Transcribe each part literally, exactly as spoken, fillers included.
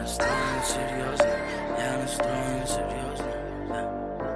настроен серьезно, я настроен серьезно, да.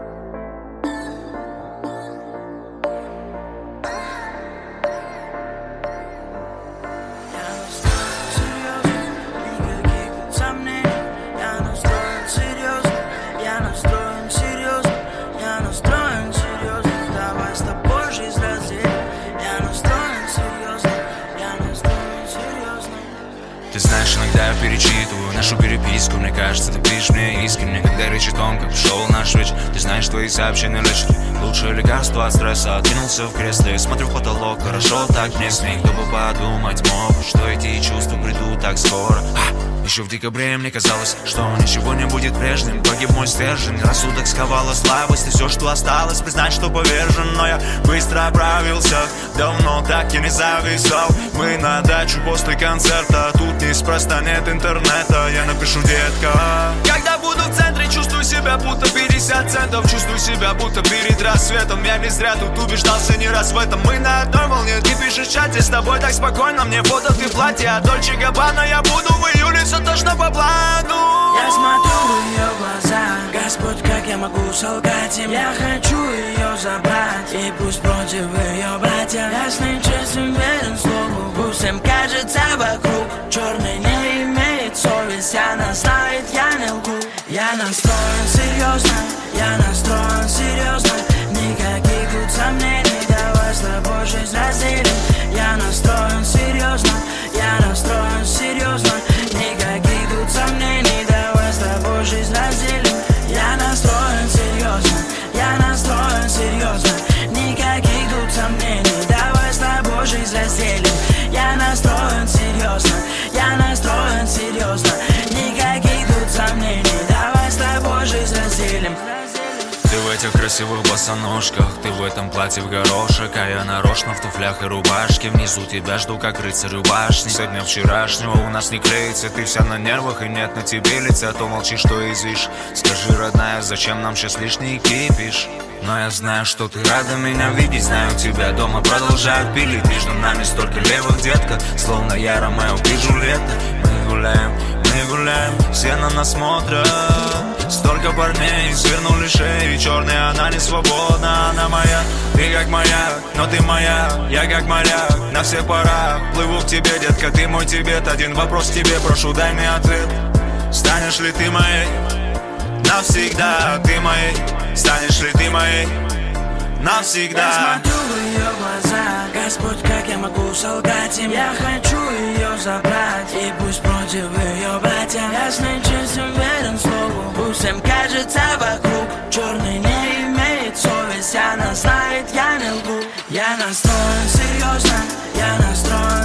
Ты знаешь, иногда я перечитываю нашу переписку. Мне кажется, ты пишешь мне искренне, когда речь о том, как шел наш вечер. Ты знаешь, твои сообщения лечат лучшее лекарство от стресса. Откинулся в кресле, смотрю в потолок. Хорошо так мне с ней, кто бы подумать мог, что эти чувства придут так скоро. а! Еще в декабре мне казалось, что ничего не будет прежним. Погиб мой стержень, рассудок сковала слабость. И все, что осталось, признать, что повержен. Но я быстро оправился, давно так я не зависал. Мы на дачу после концерта, тут неспроста нет интернета. Я напишу, детка, когда буду в центре, чувствую себя будто пятьдесят центов. Чувствую себя будто перед рассветом. Я не зря тут убеждался не раз в этом. Мы на одной волне, ты пишешь в чате, с тобой так спокойно. Мне фото ты в платье, а Дольче Габбана я буду в июле. Все точно по плану. Я смотрю в ее глаза, Господь, как я могу солгать им? Я хочу ее забрать, и пусть против ее братья. Ясный, честным, верен слову, пусть им кажется вокруг. Черный не имеет совесть, она знает, я не лгу. Я настроен серьезно, я настроен серьезно. Никаких тут сомнений, давай с тобой жизнь разделим. Я настроен серьезно, я настроен серьезно. Никаких тут сомнений, давай с тобой жизнь разделим. Я настроен серьезно, я настроен серьезно. Никаких тут сомнений, давай с тобой жизнь разделим. Я настроен серьезно, я настроен серьезно. Никаких тут сомнений, давай с тобой жизнь разделим. Ты в этих красивых босоножках, ты в этом платье в горошек. А я нарочно в туфлях и рубашке. Внизу тебя жду, как рыцарь у башни. Со дня вчерашнего у нас не клеится. Ты вся на нервах и нет на тебе лица. То молчишь, что извишь. Скажи, родная, зачем нам сейчас лишний кипиш? Но я знаю, что ты рада меня видеть. Знаю, тебя дома продолжают пилить. Между нами столько левых, детка, словно я Ромео и Джульетта. Мы гуляем, мы гуляем, все на нас смотрят. Столько парней свернули шеи, черная, она не свободна, она моя. Ты как моя, но ты моя, я как моряк. На всех парах плыву к тебе, детка, ты мой Тибет. Один вопрос тебе, прошу, дай мне ответ. Станешь ли ты моей навсегда? Ты моей, станешь ли ты моей навсегда? Я смотрю в ее глаза, Господь, как я могу солгать им? Я хочу ее забрать, и пусть против ее братья. Ясный, честным, верен слову, пусть им кажется вокруг. Черный не имеет совесть, она знает, я не лгу. Я настроен серьезно, я настроен